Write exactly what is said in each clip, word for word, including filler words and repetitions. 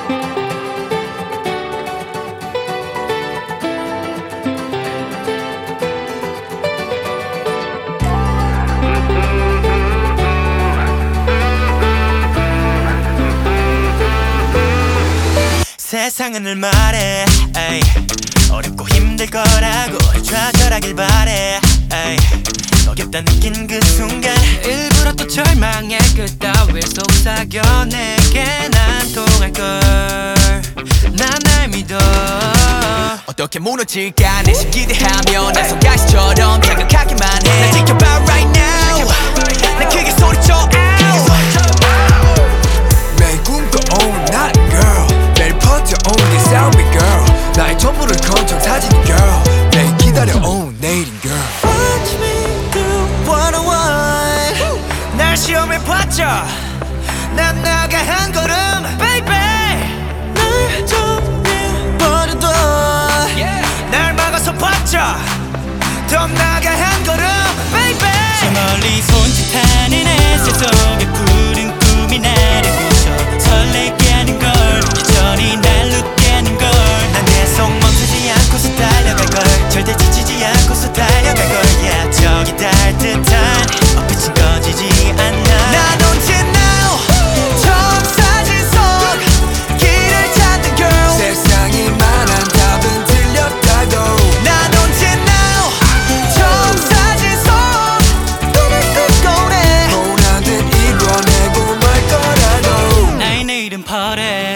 세상은 늘 말해 에이. 어렵고 힘들 거라고 좌절하길 바래 에이. 어렵다 느낀 그 순간 일부러 또 절망의 그 따위를 속삭여 내게 난 통할걸 난 날 믿어 어떻게 무너질까 내심 기대하며 난 손가시처럼 자극하기만 해 날 지켜봐 right now 난 크게 소리쳐 out 매일 꿈꿔온 나의 girl 매일 퍼져온 네 sound girl 나의 전부를 건져 사진 girl 매일 기다려온 내일인 girl Watch me do what I want 날 시험에 봤죠 난 나가 한 걸음 baby 날 정해버려도 yeah. 날 막아서 봤죠 더 나가 한 걸음 baby 저 멀리 손짓하는 햇살 속에 푸른 꿈이 나를 비춰 설레게 하는 걸 여전히 날 웃게 하는 걸 난 계속 멈추지 않고서 달려갈 걸 절대 지치지 않고서 달려갈 걸 yeah. 저기 닿을 듯한 빛은 꺼지지 않아 난 언제나 처음 사진 속 길을 찾는 girl 세상이 말한 답은 틀렸다고 난 언제나 처음 사진 속 꿈을 꾸고 내 뭐라든 이뤄내고 말 거라고 나의 내일은 파래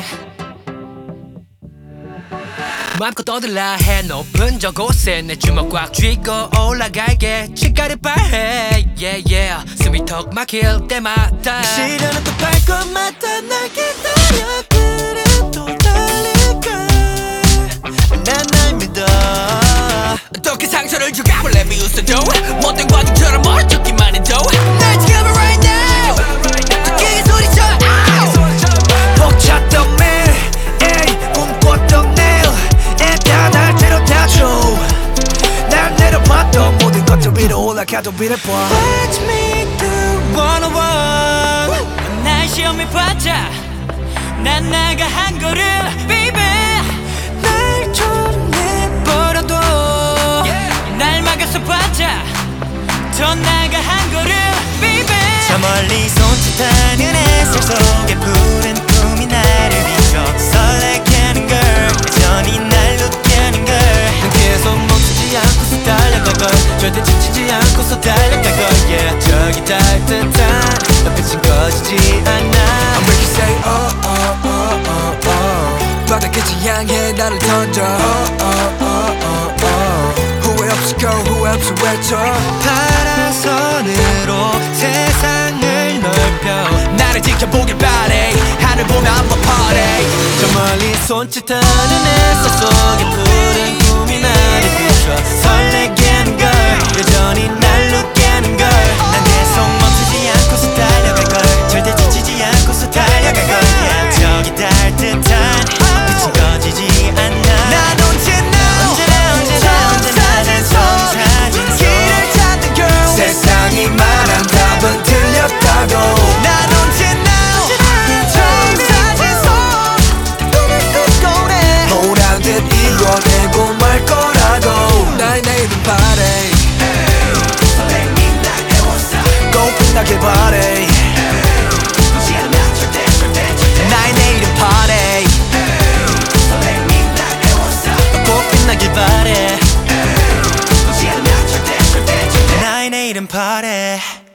마음껏 떠들라 해 높은 저곳에 내 주먹 꽉 쥐고 올라갈게 치가를 발해 yeah yeah 숨이 턱 막힐 때마다 시련은 또 발걸마다 날 기다려 그래도 달릴까 난 날 믿어 어떻게 상처를 줄까 몰래 비웃어줘 못된 과정처럼 멀어졌기만 해도 날 지켜봐 right now 크게 소리쳐 out 벅찼던 매일 에이 꿈꿨던 내일 애다 날 데려다줘 날 내려봤던 모든 것들 위로 올라가도 비례봐 Watch me do what I want 날 시험에 봤자 난 나가 한 걸음 baby 날 정해버려도 yeah. 날 막아서 봤자 더 나가 한 걸음 baby 저 멀리 손짓하는 햇살 속에 푸른 꿈이 나를 비춰 설레게 하는 걸 여전히 날 웃게 하는 걸 난 계속 멈추지 않고서 달려갈 걸 절대 지치지 않고서 달려갈 걸 yeah. 저기 닿을 듯한 빛은 꺼지지 않아 I'm making say oh oh oh oh oh 바다 끝을 향해 나를 던져 oh oh oh oh oh 후회 없이 go 후회 없이 외쳐 파란선으로 세상을 넓혀 나를 지켜보길 바래 하늘 보며 한번 party 저 멀리 손짓하는 햇살 속에 푸른 꿈이 나를 비춰 설레게 하는 걸 여전히 날 웃게 하는 걸 난 계속 멈추지 않고서 달려갈 걸 절대 지치지 않고서 달려갈 걸 yeah. 저기 닿을 듯한 빛은 꺼지지 않아 난 언제나 언제나 언제나 언제나 난 사진 속 길을 찾는 girl 세상이 말한 답은 틀렸다고 난 언제나 처음 사진 속 꿈을 꾸고 내 뭐란 듯 이뤄내고 말 거라고 나의 내일은 바래 설레니 날 애워싸 꼭 빛나길 바래 굳이 않아 절대 절대 절대 나의 내일은 바래 설레니 날 애워싸 꼭 빛나길 바래 굳이 않아 절대 절대 절대 나의 내일은 바래